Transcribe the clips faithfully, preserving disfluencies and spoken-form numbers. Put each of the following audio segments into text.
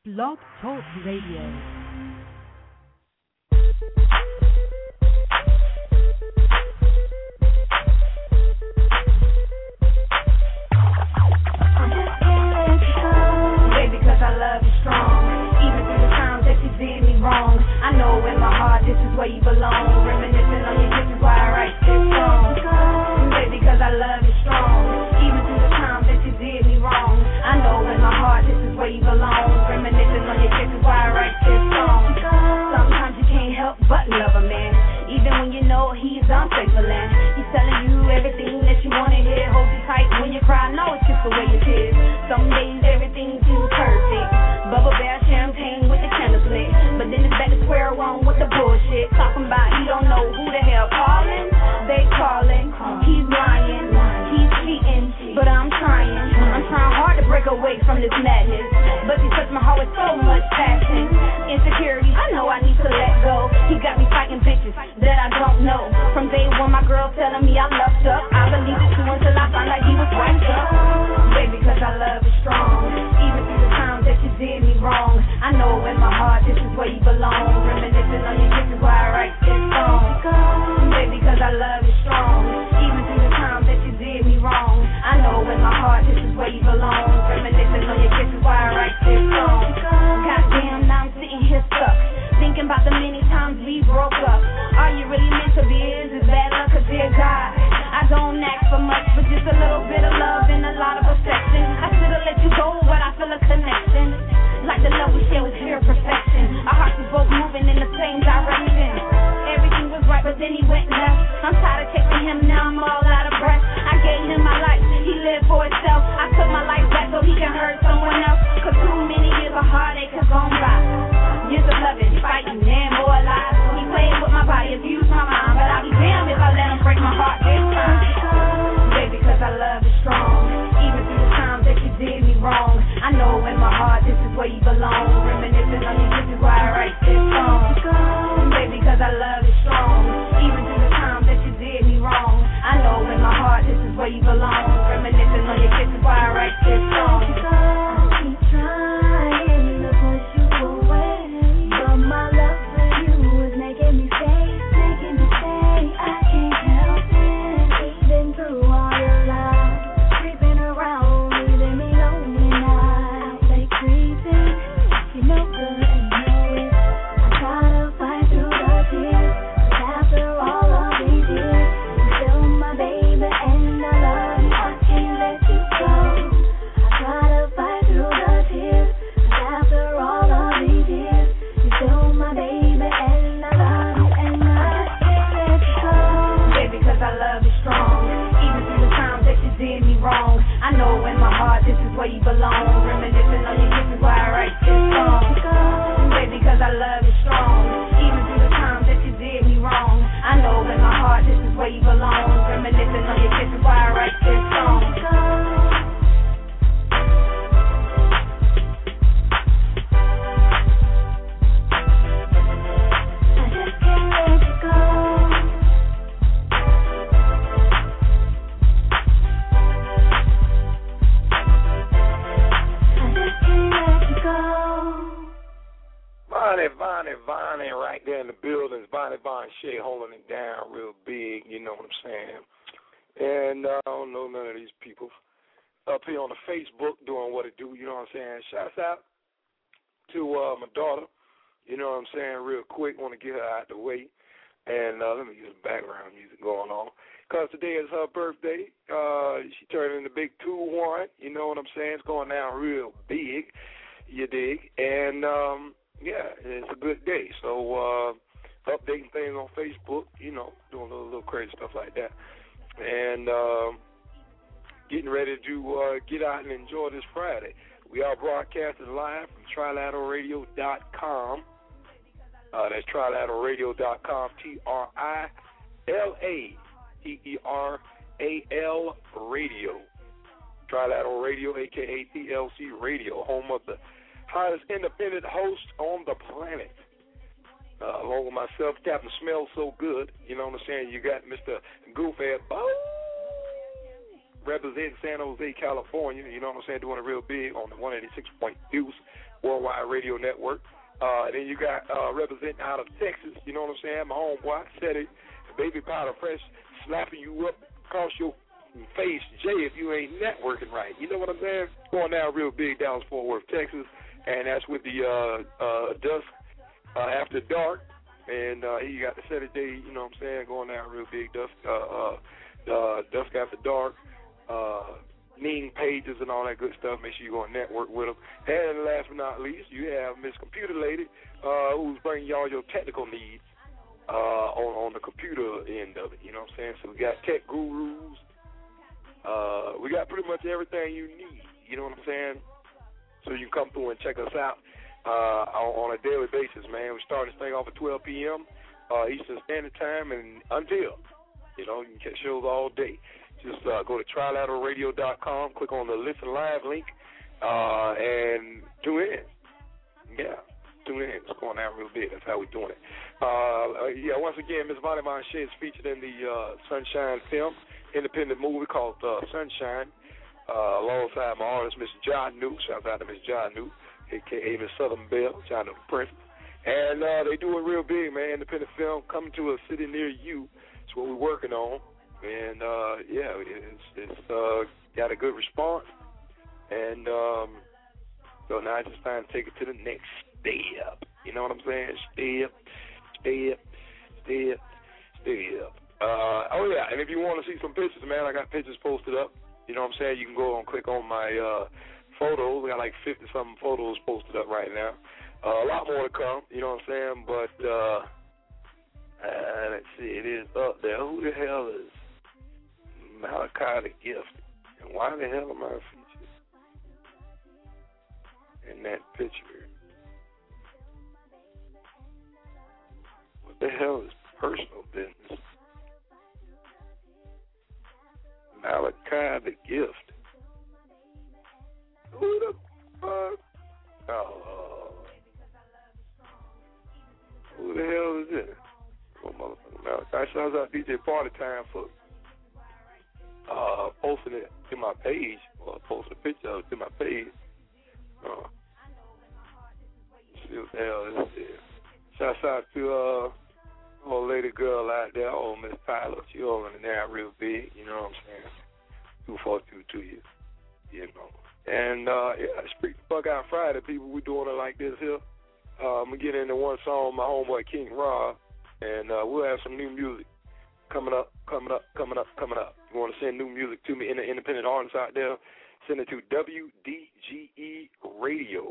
Blog Talk Radio. representing San Jose, California, you know what I'm saying, doing it real big on the one eighty-six point Deuce Worldwide Radio Network. Uh, then you got uh, representing out of Texas, you know what I'm saying? My homeboy, Seti, Baby Powder Fresh, slapping you up across your face, Jay, if you ain't networking right. You know what I'm saying? Going down real big, Dallas Fort Worth, Texas, and that's with the uh, uh, Dusk uh, After Dark, and uh, you got the Saturday, you know what I'm saying, going down real big, Dusk, uh, uh, uh, Dusk After Dark, uh, Ning Pages and all that good stuff. Make sure you go and network with them. And last but not least, you have Miss Computer Lady, uh, who's bringing y'all your technical needs uh, on, on the computer end of it. You know what I'm saying? So we got tech gurus. Uh, we got pretty much everything you need. You know what I'm saying? So you can come through and check us out uh, on, on a daily basis, man. We start this thing off at twelve p.m. Uh, Eastern Standard Time and until. You know, you can catch shows all day. Just uh, go to trilateral radio dot com, click on the Listen Live link, uh, and tune in. Yeah, tune in. It's going down real big. That's how we're doing it. Uh, yeah, once again, Miss Vonnie Monche is featured in the uh, Sunshine film, independent movie called uh, Sunshine, uh, alongside my artist, Miss John New. Shout out to Miss John New, a k a. Miss Southern Belle, John New the Princess. And uh, they do it real big, man. Independent film coming to a city near you. That's what we're working on. And, uh, yeah, it's, it's uh, got a good response. And um, so now it's just time to take it to the next step. You know what I'm saying? Step, step, step, step. Uh, oh, yeah, and if you want to see some pictures, man, I got pictures posted up. You know what I'm saying? You can go and click on my uh, photos. We got like fifty-something photos posted up right now. Uh, a lot more to come, you know what I'm saying? But uh, uh, let's see, it is up there. Who the hell is Malachi the Gift? And why the hell am I featured in that picture? What the hell is personal business? Malachi the Gift. Who the fuck? Oh, who the hell is it? Oh, motherfucker Malachi. Shouts out D J Party Time for uh, posting it to my page, or posting a picture of it to my page. Uh, see what the hell this is. Shouts out to uh, old lady girl out there, old Miss Tyler. She over in there real big, you know what I'm saying? two four two two years, you know. And, uh, yeah, Street the Fuck Out Friday, people, we doing it like this here. Uh, I'm going to get into one song, my homeboy King Rob, and uh, we'll have some new music coming up, coming up, coming up, coming up. You want to send new music to me, in the independent artists out there, send it to W D G E Radio,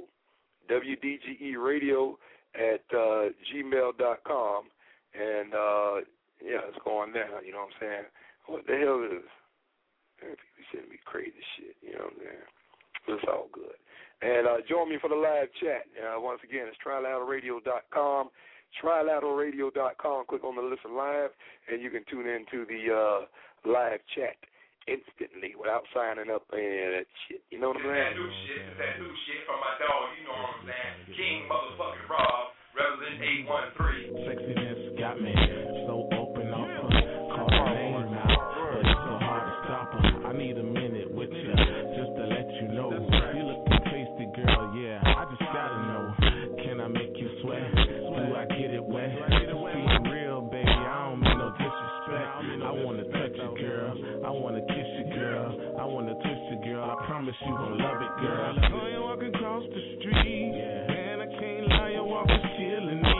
W D G E Radio at uh, gmail dot com. And, uh, yeah, it's going down, you know what I'm saying? What the hell is this? People sending me crazy shit, you know what I'm saying? It's all good. And uh, join me for the live chat. Uh, once again, it's trilateral radio dot com. trilateral radio dot com. Click on the Listen Live, and you can tune into the uh, live chat instantly without signing up and that shit. You know what I'm saying? That new shit, that new shit from my dog, you know what I'm saying? King motherfucking Rob, represent eight one three. Sexiness got me so open up. Call her name out, but it's so hard to stop her. I need a minute with you just to let you know. You looking tasty, girl, yeah. I just gotta know. Can I make you sweat? Do I get it wet? Being real, baby, I don't mean no disrespect. I wanna touch you, girl. I wanna kiss you, girl. I wanna twist you, girl. I promise you gon' love it, girl. I saw you walking across the street, man. I can't lie, your walk was killing me.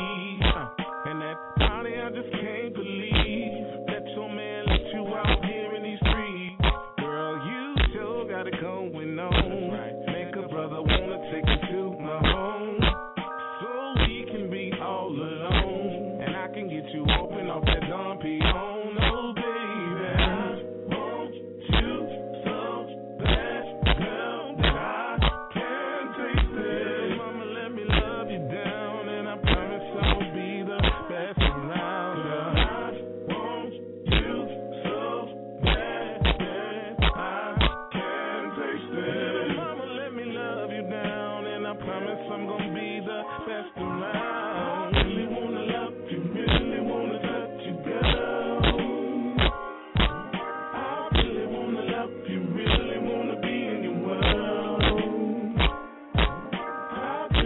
Uh, and that body, I just can't believe that your man let you out here in these streets. Girl, you sure got it going on. Make a brother wanna take you to my home, so we can be all alone, and I can get you open off that Don P on. Oh, baby, I want you so bad, girl, that I can't taste it. Mama, let me love you down, and I promise I'll be the best around. Girl, I want you so bad that I can't taste it. Mama, let me love you down, and I promise I'm gonna be the best around. I really wanna love you, really wanna touch you, girl. I really wanna love you, really wanna be in your world. I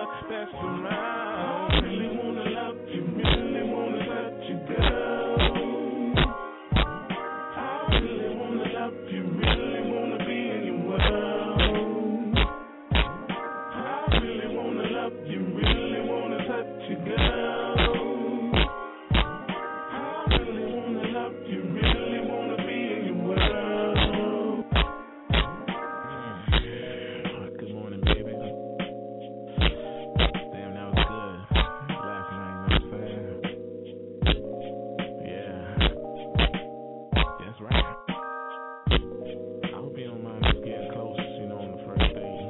That's the mind. I really wanna love you, really wanna let you go. I really wanna love you, really wanna be in your world. I really wanna love you, really wanna touch you, girl. I really wanna love you, really wanna be in your world. Mm. Good morning, baby. Damn, that was good. Last night, you know what I'm saying? Yeah. That's right. I hope you don't mind us getting close, you know, on the first date.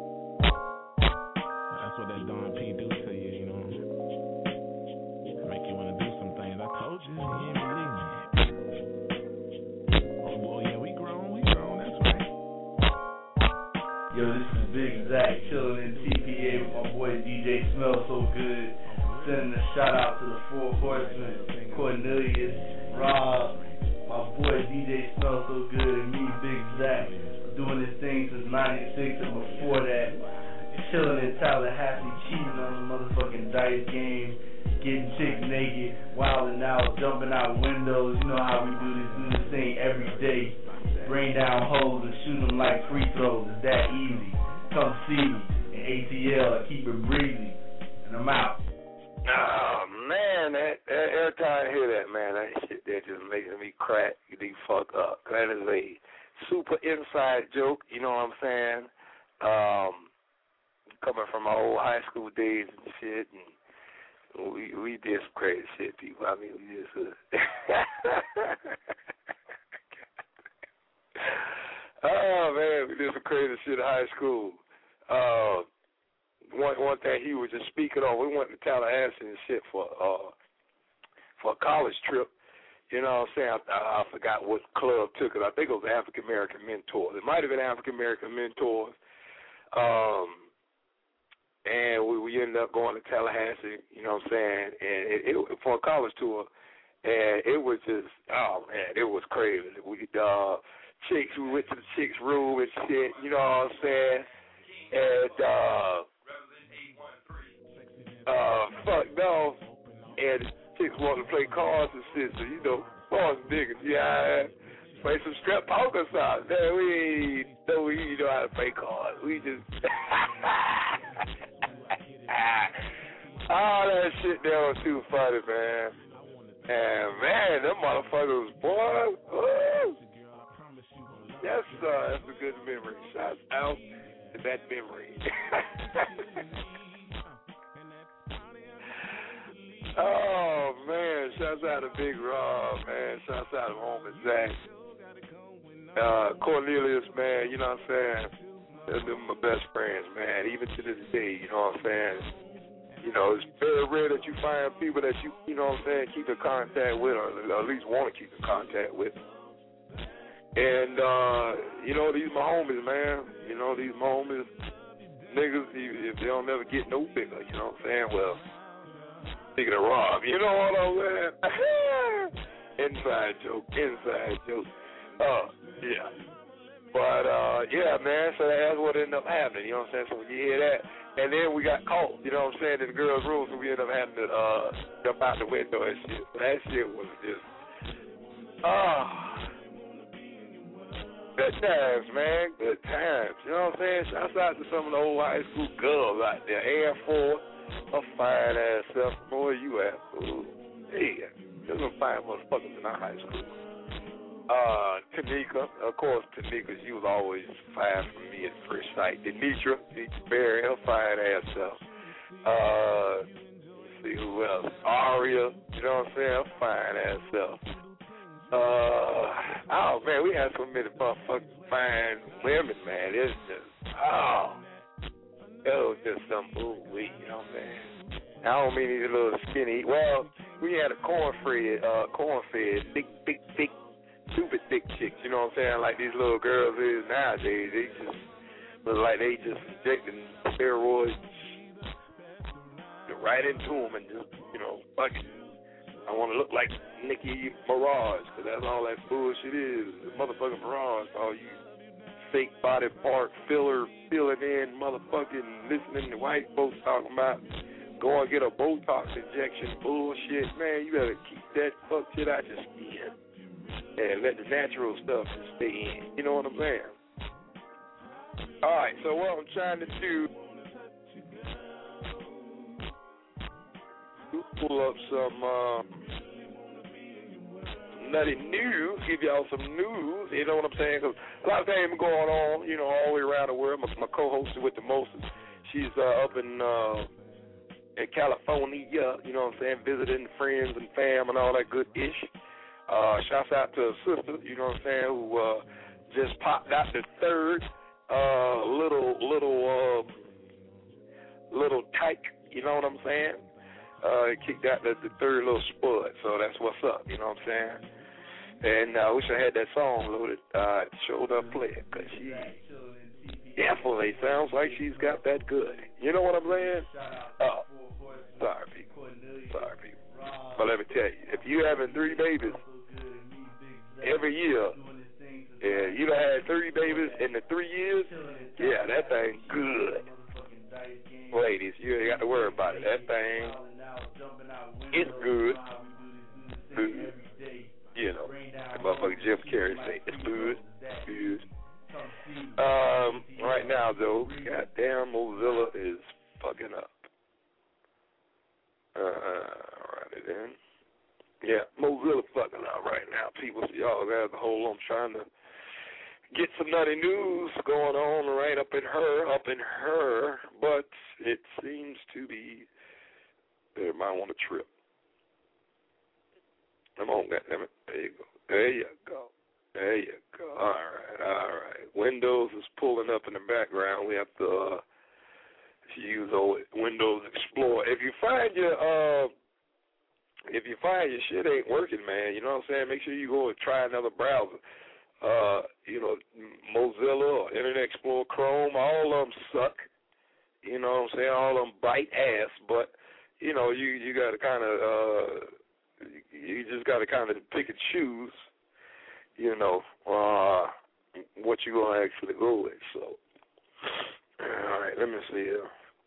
That's what that Don P do to you, you know. Make you want to do some things. I told you, you didn't believe me. Oh, boy, yeah, we grown, we grown, that's right. Yo, this is Big Zach chilling in T P A with my boy D J Smell So Good. Sending a shout out to the Four Horsemen, Cornelius, Rob, my boy D J Smell So Good, and me, Big Zach, doing this thing since ninety-six and before that. Chilling in Tallahassee, cheating on the motherfucking dice game, getting chicks naked, wilding out, jumping out windows. You know how we do this, do this thing every day. Rain down holes and shoot them like free throws. It's that easy. Come see me in A T L. I keep it breezy. And I'm out. Oh, man, that, that, every time I hear that, man, that shit that just making me crack the fuck up. That is a super inside joke, you know what I'm saying? Um, coming from my old high school days and shit, and we we did some crazy shit, people. I mean, we just uh, oh man, we did some crazy shit in high school. Uh, one one thing he was just speaking on, we went to Tallahassee and shit for uh for a college trip. You know what I'm saying? I, I forgot what club took it. I think it was African American Mentors. It might have been African American Mentors. Um. And we, we ended up going to Tallahassee, you know what I'm saying, and it, it for a college tour, and it was just, oh, man, it was crazy. We, uh, chicks, we went to the chicks' room and shit, you know what I'm saying, and, uh, uh, fuck no, and the chicks wanted to play cards and shit, so, you know, boys niggas, yeah, play some strap poker songs. Man, we ain't know we didn't know how to play cards. We just all that shit there was too funny, man. And man, them motherfuckers, boy, woo. That's uh, that's a good memory. Shouts out to that memory. Oh man, shouts out to Big Rob, man. Shouts out to Homie Zach. Uh, Cornelius, man, you know what I'm saying? They're my best friends, man, even to this day, you know what I'm saying? You know, it's very rare that you find people that you, you know what I'm saying, keep in contact with, or at least want to keep in contact with. And, uh, you know, these my homies, man. You know, these my homies, niggas, if they don't never get no bigger, you know what I'm saying? Well, speaking of Rob, you know what I'm saying? Inside joke, inside joke. Uh, yeah. But, uh, yeah, man, so that's what ended up happening, you know what I'm saying? So when you hear that, and then we got caught, you know what I'm saying, in the girls' room, so we ended up having to uh, jump out the window and shit. So that shit was just, ah, uh, good times, man, good times. You know what I'm saying? Shouts out to some of the old high school girls out there. Air Force, a fine ass self. Where you at? Ooh, yeah, there's some fine motherfuckers in our high school. Uh, Tanika, of course, Tanika, she was always fine for me at first sight. Denitra, Denitra Berry, her fine ass self. Uh, let's see who else. Aria, you know what I'm saying? Her fine ass self. Uh, oh man, we had so many motherfucking fine women, man. It's just, oh, it was just some ooh wee, you know what I'm saying? I don't mean these little skinny. Well, we had a corn-fed, uh, corn-fed, big, big, big, stupid thick chicks, you know what I'm saying? Like these little girls is nowadays. They just look like they just injecting steroids right into them and just, you know, fuck it. I want to look like Nicki Minaj, because that's all that bullshit is. The motherfucking Minaj, all you fake body part filler, filling in, motherfucking listening to white folks talking about go and get a Botox injection bullshit. Man, you better keep that fuck shit out your skin and let the natural stuff stay in. You know what I'm saying? All right, so what I'm trying to do, pull up some uh, nutty news, give y'all some news, you know what I'm saying? Because a lot of things going on, you know, all the way around the world. My, my co-host with the Moses, she's uh, up in, uh, in California, you know what I'm saying, visiting friends and fam and all that good ish. Uh, shouts out to a sister, you know what I'm saying, who uh, just popped out the third uh, little, little, uh, little tyke, you know what I'm saying? Uh, kicked out the, the third little spud, so that's what's up, you know what I'm saying? And I uh, wish I had that song loaded, uh, showed up play it, because she definitely sounds like she's got that good. You know what I'm saying? Oh, sorry, people. Sorry, people. But let me tell you, if you having three babies every year, yeah, you done had three babies in the three years, yeah, that thing good. Ladies, you ain't got to worry about it. That thing, it's good. Good. You know, the motherfucker Jim Carrey say, it's good. Good. Um, right now, though, goddamn Mozilla is fucking up. Uh, write it in. Yeah, Mozilla fucking up right now. People see all that. The whole, I'm trying to get some nutty news going on right up in her, up in her, but it seems to be, they might want to trip. Come on, goddammit. There you go. There you go. There you go. All right, all right. Windows is pulling up in the background. We have to uh, use old Windows Explorer. If you find your, uh, if you find your shit ain't working, man, you know what I'm saying, make sure you go and try another browser. Uh, you know, Mozilla or Internet Explorer, Chrome, all of them suck. You know what I'm saying? All of them bite ass, but, you know, you, you got to kind of, uh, you just got to kind of pick and choose, you know, uh, what you're going to actually go with. So, all right, let me see here.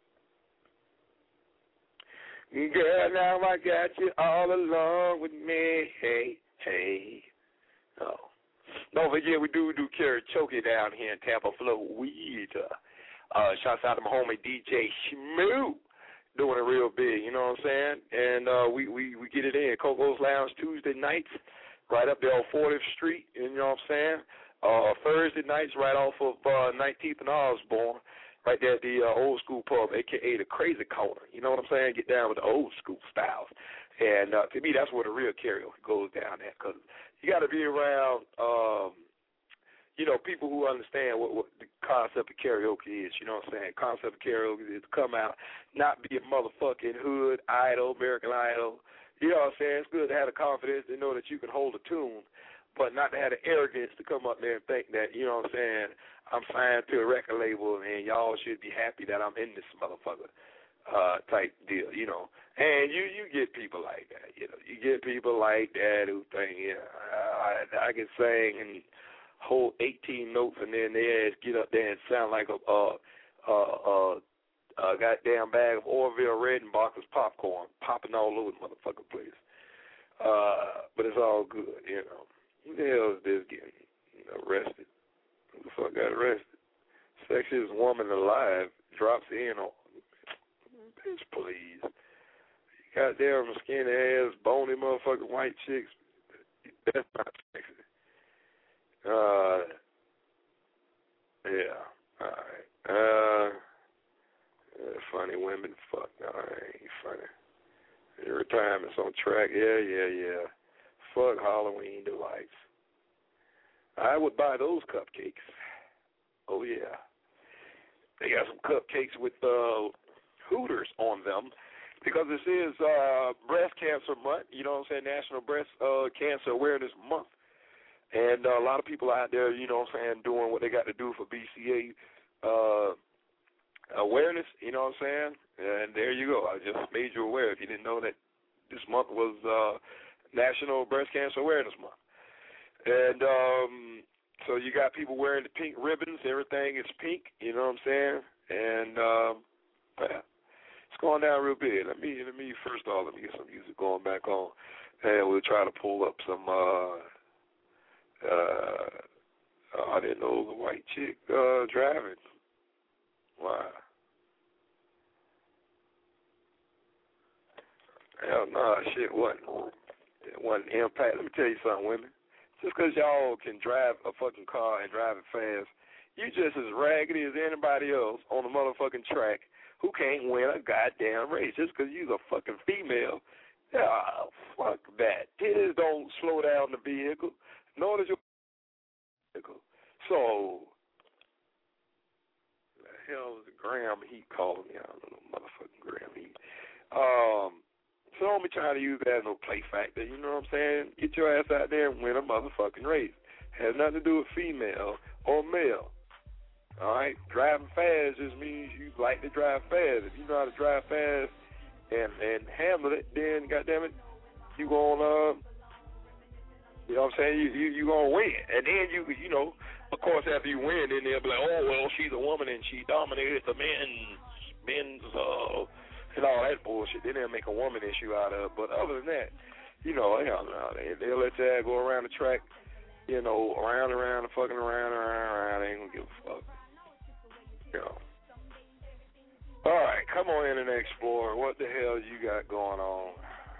Girl, now I got you all along with me. Hey, hey. Oh. Don't forget, we do do karaoke down here in Tampa, Florida. Uh, shouts out to my homie D J Shmoo, doing it real big, you know what I'm saying? And uh, we, we, we get it in. Coco's Lounge Tuesday nights, right up there on fortieth Street, you know what I'm saying? Uh, Thursday nights, right off of uh, nineteenth and Osborne, right there at the uh, old school pub, a k a the Crazy Corner, you know what I'm saying? Get down with the old school styles. And uh, to me, that's where the real karaoke goes down at, because you got to be around, um, you know, people who understand what, what the concept of karaoke is, you know what I'm saying? Concept of karaoke is to come out, not be a motherfucking hood idol, American Idol. You know what I'm saying? It's good to have the confidence to know that you can hold a tune, but not to have the arrogance to come up there and think that, you know what I'm saying, I'm signed to a record label and y'all should be happy that I'm in this motherfucker uh, type deal, you know. And you, you get people like that, you know. You get people like that who think, yeah, I, I can sing and hold eighteen notes and then they ass get up there and sound like a, uh, uh, uh, a goddamn bag of Orville Redenbacher's popcorn popping all over the motherfucking place. Uh, but it's all good, you know. Who the hell is this getting arrested? Who the fuck got arrested? Sexiest woman alive drops in on, bitch, please. Goddamn skinny ass, bony motherfucking white chicks. That's not sexy. Uh, yeah, all right. Uh, yeah, funny women, fuck, no, ain't funny. Your retirement's on track, yeah, yeah, yeah. Fuck Halloween delights. I would buy those cupcakes. Oh, yeah. They got some cupcakes with uh, Hooters on them because this is uh, Breast Cancer Month, you know what I'm saying, National Breast uh, Cancer Awareness Month. And uh, a lot of people out there, you know what I'm saying, doing what they got to do for B C A uh, awareness, you know what I'm saying? And there you go. I just made you aware if you didn't know that this month was uh, National Breast Cancer Awareness Month. And um, So you got people wearing the pink ribbons. Everything is pink. You know what I'm saying? And um, yeah, it's going down real big. Let me let me first off let me get some music going back on, and we'll try to pull up some. Uh, uh, I didn't know the white chick uh, driving. Wow. Hell no, nah, shit wasn't. It wasn't impact. Let me tell you something, women. Just because y'all can drive a fucking car and drive it fast, you just as raggedy as anybody else on the motherfucking track who can't win a goddamn race just because you're a fucking female. Yeah, fuck that. Titties don't slow down the vehicle, nor does your vehicle. So, the hell is Graham Heat calling me? I don't know, motherfucking Graham Heat. Um, so don't be trying to use that as no play factor, you know what I'm saying? Get your ass out there and win a motherfucking race. Has nothing to do with female or male. All right? Driving fast just means you like to drive fast. If you know how to drive fast and, and handle it, then, goddammit, you going to, uh, you know what I'm saying, you you, you going to win. And then, you you know, of course, after you win, then they'll be like, oh, well, she's a woman and she dominated the men's, men's, uh, and all that bullshit. Then they'll make a woman issue out of it. But other than that, you know, hell no, they, they'll let that go around the track, you know, around and around and fucking around and around and around. They ain't going to give a fuck. You know. All right, come on, Internet Explorer. What the hell you got going on?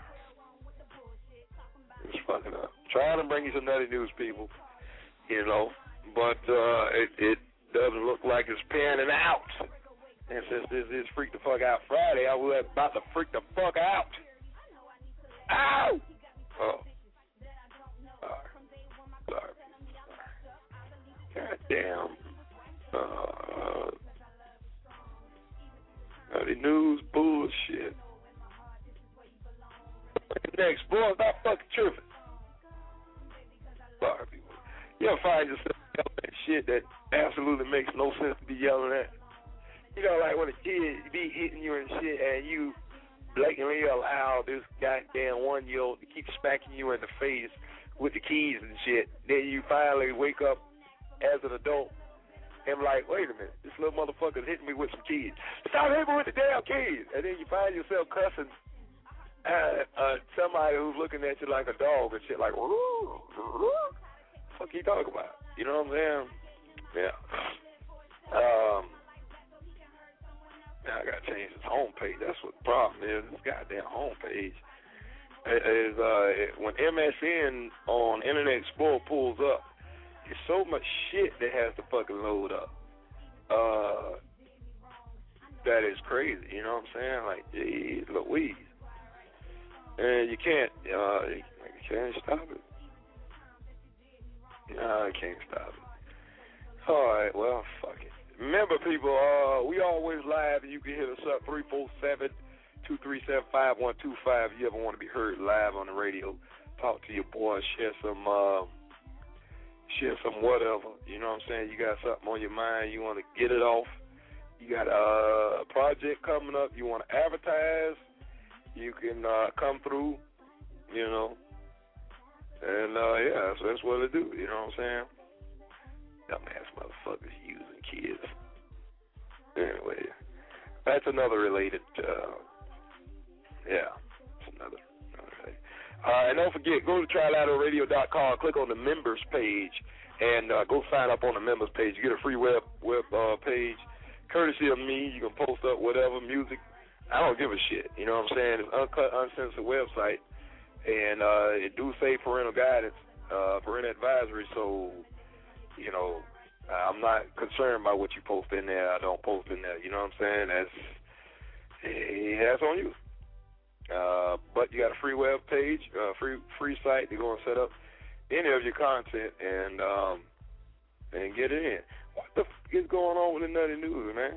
It's fucking up. Trying to bring you some nutty news, people. You know, but uh, it, it doesn't look like it's panning out. And since this is Freak the Fuck Out Friday, I was about to freak the fuck out. Ow! Oh. Sorry. Sorry. Goddamn. Uh, nutty news bullshit. Next, boy, stop fucking tripping. Sorry, people. You ever find yourself yelling at shit that absolutely makes no sense to be yelling at? You know, like when a kid be hitting you and shit, and you blatantly allow this goddamn one-year-old to keep smacking you in the face with the keys and shit. Then you finally wake up as an adult and be like, wait a minute, this little motherfucker's hitting me with some keys. Stop hitting me with the damn keys. And then you find yourself cussing at uh, somebody who's looking at you like a dog and shit, like, woo, woo. What the fuck you talking about? You know what I'm saying? Yeah. Um. Now I gotta change this homepage. That's what the problem is. This goddamn homepage is uh, when M S N on Internet Explorer pulls up, there's so much shit that has to fucking load up. Uh, that is crazy. You know what I'm saying? Like, geez, Louise, and you can't, uh, you can't stop it. No, I can't stop it. All right, well, fuck it. Remember, people, uh, we always live, and you can hit us up, three four seven, two three seven, five one two five. If you ever want to be heard live on the radio, talk to your boy, share some, uh, share some whatever. You know what I'm saying? You got something on your mind, you want to get it off. You got a project coming up, you want to advertise, you can uh, come through, you know. And, uh, yeah, so that's what it do, you know what I'm saying? Dumbass motherfuckers using kids. Anyway, that's another related, uh, yeah, it's another, another thing. Uh, and don't forget, go to trilado radio dot com, click on the members page, and uh, go sign up on the members page. You get a free web web uh, page, courtesy of me. You can post up whatever music. I don't give a shit. You know what I'm saying? It's uncut, uncensored website, and uh, it do say parental guidance, uh, parental advisory, so, you know, I'm not concerned by what you post in there. I don't post in there. You know what I'm saying? That's, hey, that's on you. Uh, but you got a free web page, uh, free free site to go and set up any of your content and um, and get it in. What the f- is going on with the nutty news, man?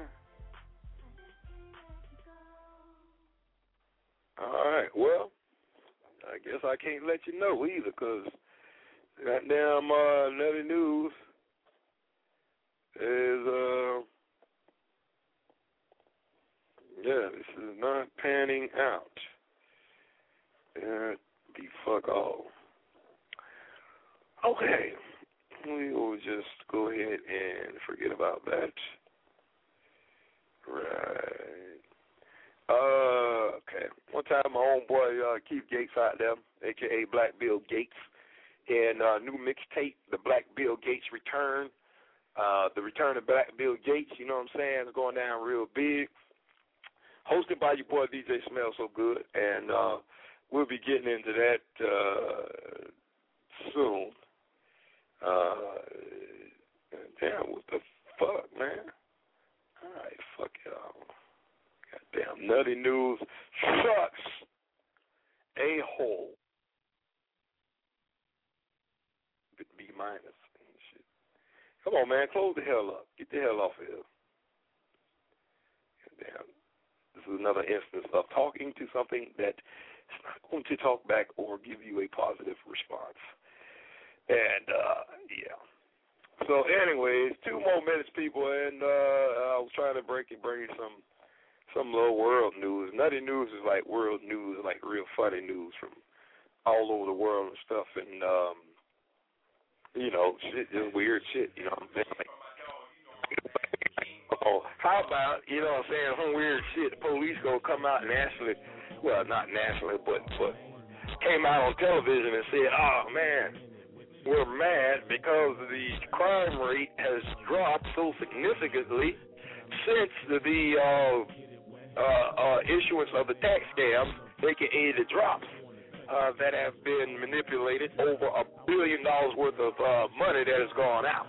All right, well, I guess I can't let you know either, because that damn uh, nutty news is, uh, yeah, this is not panning out. Yeah, be fuck all. Okay. we will just go ahead and forget about that. Right. Uh, okay. One time, my homeboy uh, Keith Gates out there, a k a. Black Bill Gates, and uh, new mixtape, The Black Bill Gates Return. Uh, the Return of Black Bill Gates, you know what I'm saying, is going down real big. Hosted by your boy D J Smell So Good, and uh, we'll be getting into that uh, soon. Uh, damn, what the fuck, man? All right, fuck y'all. Goddamn, Nutty News sucks. A-hole. B minus and shit. Come on, man, close the hell up. Get the hell off of here. Goddamn. This is another instance of talking to something that is not going to talk back or give you a positive response. And, uh, yeah. So, anyways, two more minutes, people, and uh, I was trying to break and bring you some some little world news. Nutty News is like world news, like real funny news from all over the world and stuff, and, um, you know, shit, just weird shit, you know what I'm saying? Like, oh, how about, you know what I'm saying, some weird shit, the police gonna come out nationally, well, not nationally, but, but came out on television and said, oh, man, we're mad because the crime rate has dropped so significantly since the, the uh, uh, uh, issuance of the tax scams, a k a the drops, uh, that have been manipulated, over a billion dollars worth of uh, money that has gone out.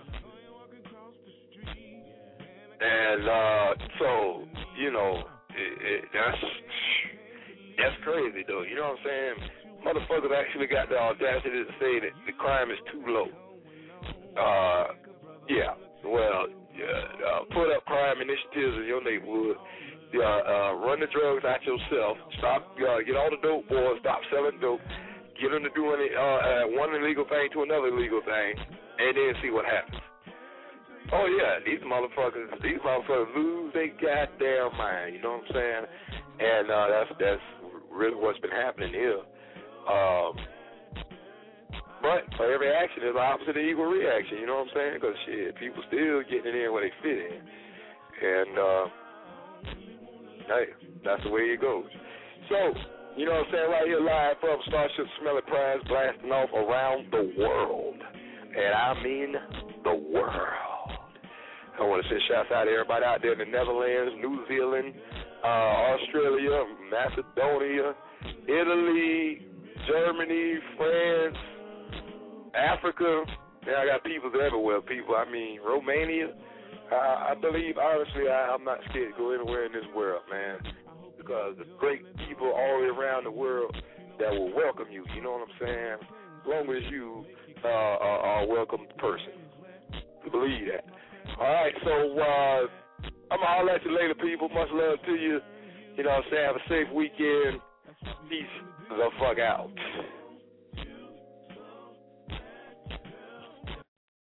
And uh, so, you know, it, it, that's that's crazy, though. You know what I'm saying? Motherfuckers actually got the audacity to say that the crime is too low. Uh, yeah, well, yeah, uh, put up crime initiatives in your neighborhood. Uh, uh, run the drugs out yourself. Stop, uh, get all the dope boys. Stop selling dope. Get them to do any, uh, uh, one illegal thing to another illegal thing, and then see what happens. Oh yeah, these motherfuckers, these motherfuckers lose their goddamn mind. You know what I'm saying? And uh, that's that's really what's been happening here. Um, but for every action, there's an opposite and equal reaction. You know what I'm saying? Because shit, people still getting it in where they fit in, and uh, hey, that's the way it goes. So, you know what I'm saying? Right here, live from Starship Smelly Prize, blasting off around the world, and I mean the world. I want to send shouts out to everybody out there in the Netherlands, New Zealand, uh, Australia, Macedonia, Italy, Germany, France, Africa. Yeah, I got people everywhere. People, I mean, Romania. Uh, I believe, honestly, I, I'm not scared to go anywhere in this world, man, because there's great people all the way around the world that will welcome you. You know what I'm saying? As long as you uh, are, are a welcome person. Believe that. All right, so uh, I'm going to holler at you later, people. Much love to you. You know what I'm saying? Have a safe weekend. Peace the fuck out.